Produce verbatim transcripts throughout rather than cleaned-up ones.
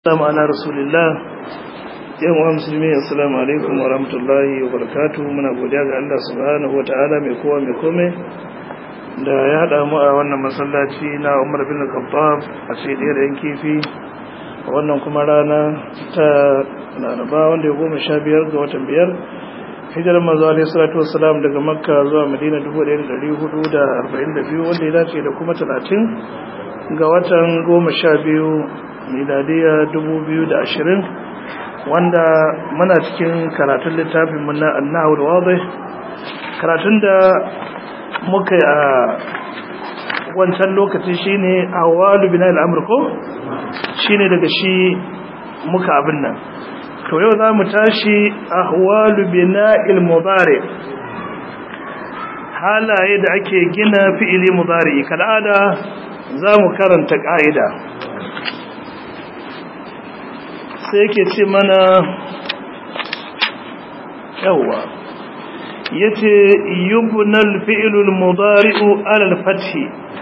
Assalamu ala rasulillah. Yan uwa musulmi, assalamu alaikum wa rahmatullahi wa barakatuh. Muna godiya ga Allah subhanahu wa ta'ala mai kowa mai kome da ya hada mu a wannan masallaci na Umar bin Khattab a Shediyar yan kifi a wannan kuma rana ta Laraba wanda ya goma sha biyar ga watan biyar hijirar manzo alaihi salatu wassalam daga Makka zuwa Madina dubu ɗaya da ɗari hudu da arba'in da biyu wanda ya dace da kuma talatin ga watan goma sha biyu miladiya dubu biyu da ashirin, wanda muna cikin karatun littafin mun na An-Nahwu al-Wadih, karatun da muka yi a wancan lokaci shine ahwalu bina al-amr ko shine daga shi muka abin nan. To yau zamu tashi ahwalu bina al-mudari, halaye da ake gina fi'ili mudari. Kal'ada zamu karanta ka'ida, sai yake ce mana yawa yace yubnal fi'lul mudari'u 'ala al-fathi,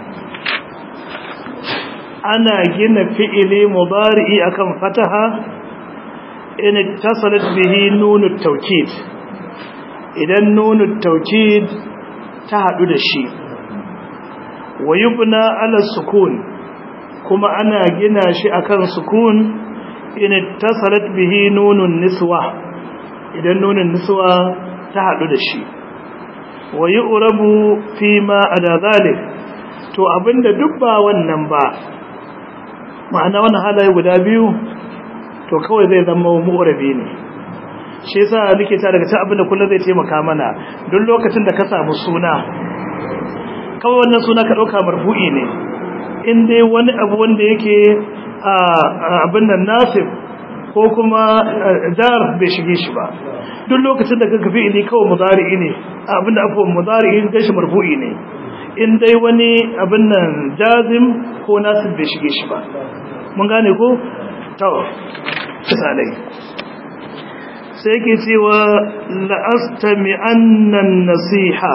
ana gina fi'ili mudari'i akan fataha in ittasalat bihi nunut tawkid, idan nunut tawkid ta hadu da shi. Wa yubna 'ala sukun, kuma ana gina shi akan sukun in ittasalat bihi nunun niswa, idan nunun niswa ta hadu da shi. Wa yu'rabu fi ma ada zalik, to abinda duk ba wannan ba, ma'ana wannan halaye guda biyu, to kawai zai zama mu'rabi ne. Shi yasa nake ta daga cikin abinda kullum zai taimaka mana duk lokacin da ka samu suna, kawai wannan suna ka dauka marfu'i ne, in dai wani abu wanda yake abin nan nasib ko kuma jar bai shige shi ba. Duk lokacin da kaga fi'ili kawai mudari'i ne, abinda afwan mudari'in gashi marfu'i ne, in dai wani abin nan jazim ko nasib bai shige shi ba. Mun gane ko? To misalai sai yake cewa la'astami'anna nasiha,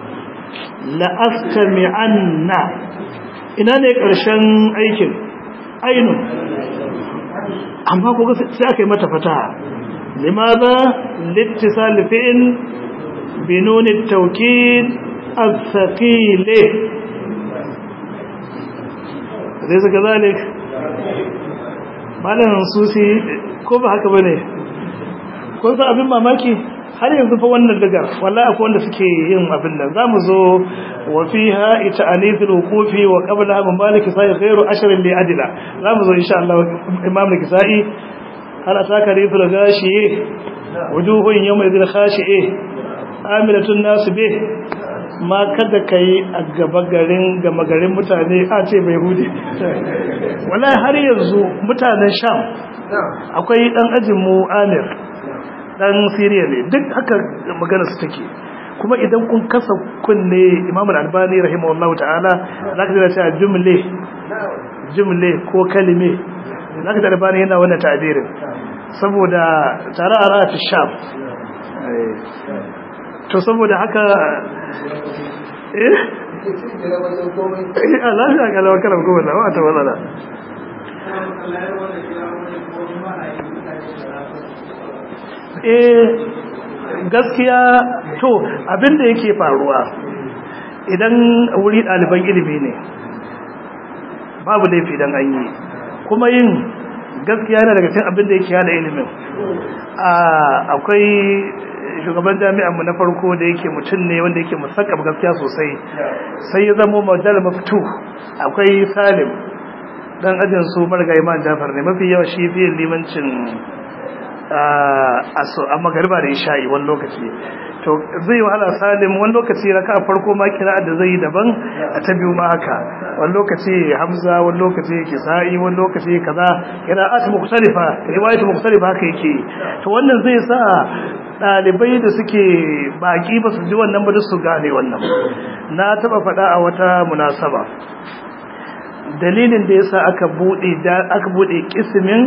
la'astami'anna, ina ne karshen aikin ainun, amma kuga sai aka yi mata fataha. Limadha littisal fi'l bi nun at-tawkid al-thaqil, zai kazalik malam susi ko ba haka bane? Kun san abin mamaki har yanzu fa wannan daga wallahi akwai wanda suke yin abin nan. Zamu zo wa fiha ita'anithul wuqufi wa qablaha malik sai ghairu ashrin li adila, zamu zo insha Allah. Imam al-Kisai hal ataka riful gashi wujuhun yawma idhil khashi'i amilatun nasbi, ma kada kai a gaba garin gama garin mutane a ce bai hude. Wallahi har yanzu mutanen Sham akwai dan ajin mu Amir dan Syria ne, duk haka magana su take. Kuma idan kun kasa kunne Imam al-Albani rahimahullahu ta'ala zaka ji cewa jumle jumle ko kalime, zaka ji Albani yana wannan ta'birin saboda tare a ra'at sham. To saboda haka eh eh Allah ya kalla kalam ko wannan wata wannan eh gaskiya. To abinda yake faruwa idan wuri ɗaliban ilimi ne babu laifi dan an yi, kuma yin gaskiya yana daga cikin abinda yake hada ilimin. Akwai shugaban jami'an mu na farko da yake mutum ne wanda yake musakkab gaskiya sosai, sai ya zama majal maftu. Akwai Salim dan ajin su margayi man Jafar ne, mafi yawa shi fiye limancin a magariba da isha'i wani lokaci. To zai wahala Salim wani lokaci raka farko ma kira da zai daban, a ta biyu ma haka, wani lokaci Hamza, wani lokaci Kisa'i, wani lokaci kaza, qira'at mukhtalifa, riwayat mukhtalifa haka yake. To wannan zai sa dalibai da suke baki ba su ji wannan ba, su gane wannan. Na taba faɗa a wata munasaba dalilin da yasa aka bude aka bude kismin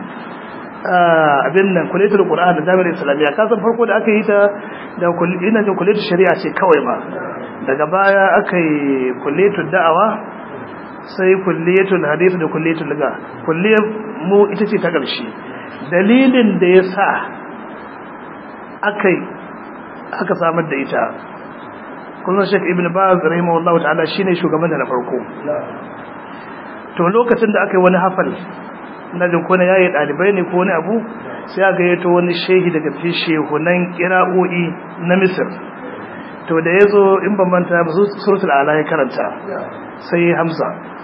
abin nan kuletul Qur'an da Jami'ar Islamiyya. Kasan farko da aka yi ta da ina jin kuletul shari'a ce kawai ba, daga baya aka yi kuletul da'awa, sai kulliyatul hadith da kulliyatul lugha. Kulliyar mu ita ce ta ƙarshe. Dalilin da ya sa aka aka samar da ita, kullum Sheikh Ibn Baz rahimahullahu ta'ala shine shugaban da na farko. To lokacin da aka yi wani hafal na jin ko na yayi dalibai ne ko wani abu, sai aka yi to wani shehi daga cikin shehunan qira'o'i na Misr. To da yazo in ban manta ba suratul ala ya karanta sai Hamza,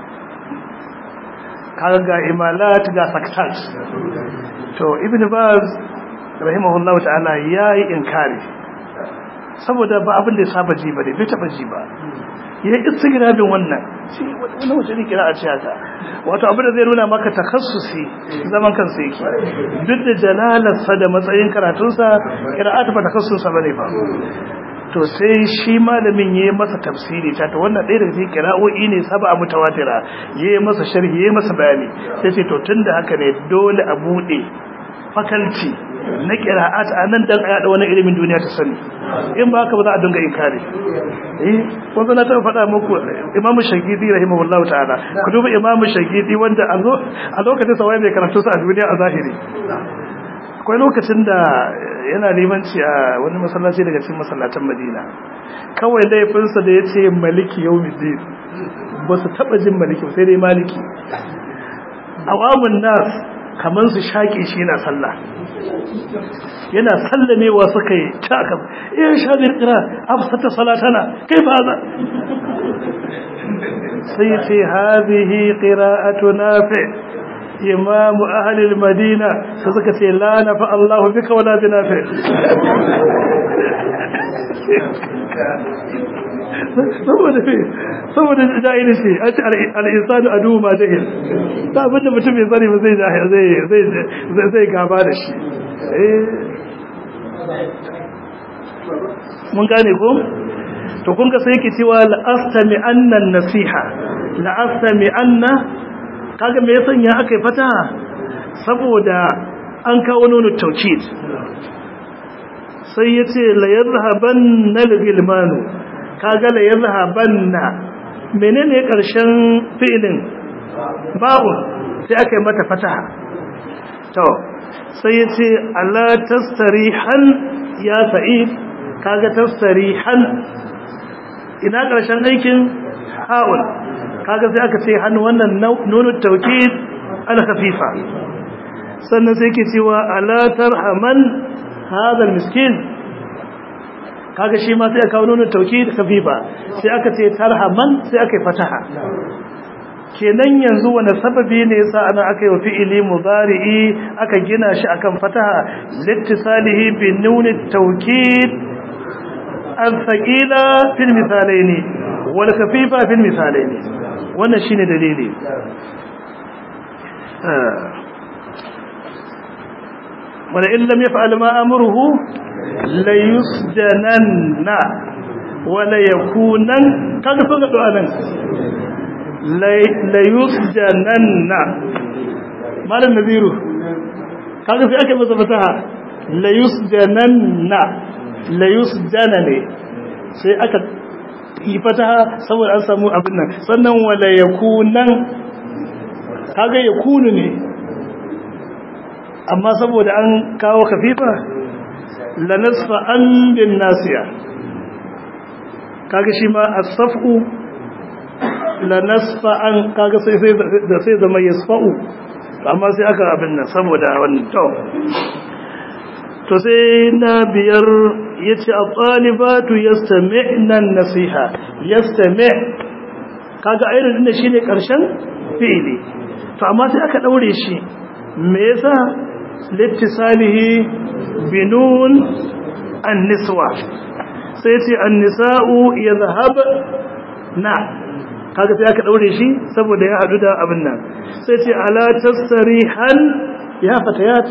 kaga ga imalat ga saktat. To Ibn Baz rahimahullahu ta'ala yayi inkari saboda ba abin da ya saba ji ba ne, bai taba ji ba. Ya istigrabin wannan shi wannan wace ne kira a ce haka, wato abin da zai nuna maka takhassusi zaman kansa yake, duk da jalalarsa da matsayin karatunsa qira'at ba takhassusa bane ba. To sai shi malamin yayi masa tafsiri ta to wannan ɗaya daga cikin qira'o'i ne sab'a mutawatira, yayi masa sharhi yayi masa bayani, sai ce to tunda haka ne dole a bude fakalti na qira'at anan dan a yada wani ilimin duniya ta sani, in ba haka ba za a dinga inkari. eh wanda na ta faɗa muku Imam Shagidi rahimahullahu ta'ala, ku duba Imam Shagidi wanda a lokacin sa wai bai karatu sa a duniya a zahiri. Akwai lokacin da yana limanci a wani masallaci daga cikin masallatan Madina, kawai laifinsa da ya ce maliki yawmiddin, ba su taɓa jin maliki sai dai maliki. Awamun nas kamar su shaƙe shi yana sallah, yana sallamewa suka yi ta aka iya shaɗin ƙira afsata salatana kai ba za sai ce hazihi ƙira'atu nafi imamu ahalil madina, sai suka ce la nafa Allahu bika wala bi nafi. saboda saboda jahili ce a ce al-insanu adu ma jahil, ta abinda mutum bai sani ba zai zai zai zai gaba da shi. mun gane ko to kun ga sai yake cewa la'astami anna nasiha la'astami anna, kaga me yasan ya akai fata saboda an kawo nunu tawkid. sai yace la yadhhabanna al-gilmanu, kaga la yadhhabanna menene karshen fi'ilin ba'u sai akai mata fataha. to sai yace ala tastarihan ya sa'id, kaga tastarihan ina karshen aikin ha'ul, kaga sai aka ce hannu wannan nunu tawkid al khafifa. sannan sai yake cewa ala tarhaman hada al miskin, kaga shi ma sai aka kawo nunu tawkid khafifa, sai aka ce tarhaman sai aka yi fataha. kenan yanzu wani sababi ne yasa ana aka yi wa fi'ili mudari'i aka gina shi akan fataha, littisalihi bi nuni tawkid al-thaqila fil misalaini wal khafifa fil misalaini. wannan shine dalili. wala in lam yaf'al ma amruhu la yusjananna wala yakunan, kaga sun ga du'anan la yusjananna malam naziru, kaga sai ake masa fataha la yusjananna, la yusjana ne sai aka yi fataha saboda an samu abin nan. sannan wala yakunan, kaga yakunu ne amma saboda an kawo kafifa la nasfa an bin nasiya, kaga shi ma as-safu la nasfa an, kaga sai sai da sai zama yasfa'u, amma sai aka abin nan saboda wannan. to to sai na biyar yace at-talibatu yastami'na an-nasiha, yastami' kaga irin din shine karshen fi'ili, to amma sai aka daure shi, me yasa littisalihi binun an-niswa, sai yace an-nisa'u yadhhab na, kaga sai aka daure shi saboda ya hadu da abin nan. sai ce ala tasrihan ya fatayat,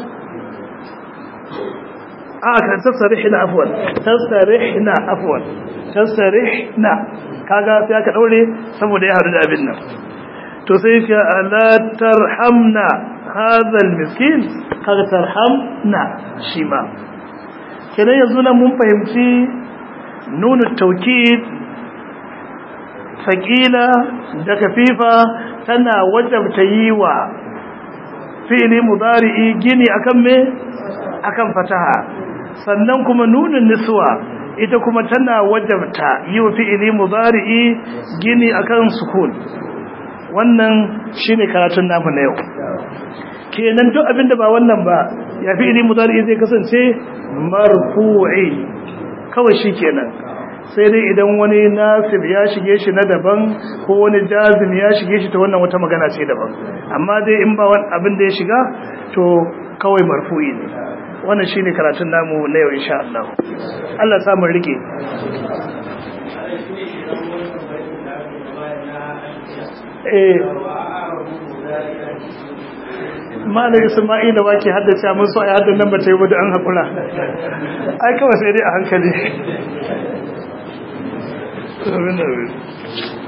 aka tasrihna afwan tasrihna afwan tasrihna, kaga sai aka daure saboda ya hadu da abin nan. to sai ka ala tarhamna hadha almiskin, kaga tarhamna shi ma. kenan yanzu nan mun fahimci nunu tawkid sakila da kafifa tana wajabta yi wa fi'ili mudari'i gini akan me akan fataha sannan kuma nunun niswa ita kuma tana wajabta yi wa fi'ili mudari'i gini akan sukun wannan shine karatun namu na yau kenan duk abinda ba wannan ba ya fi'ili mudari'i zai kasance marfu'i kawai shikenan sai dai idan wani nasib ya shige shi na daban ko wani jazim ya shige shi ta wannan wata magana ce daban amma dai in ba wani abin da ya shiga to kawai marfu'i ne wannan shine karatun namu na yau insha Allah Allah ya samu rike eh Malam Isma'ila wake haddace mun so ai haddan nan ba ta yi ba da an hakura ai kawai sai dai a hankali Amin amin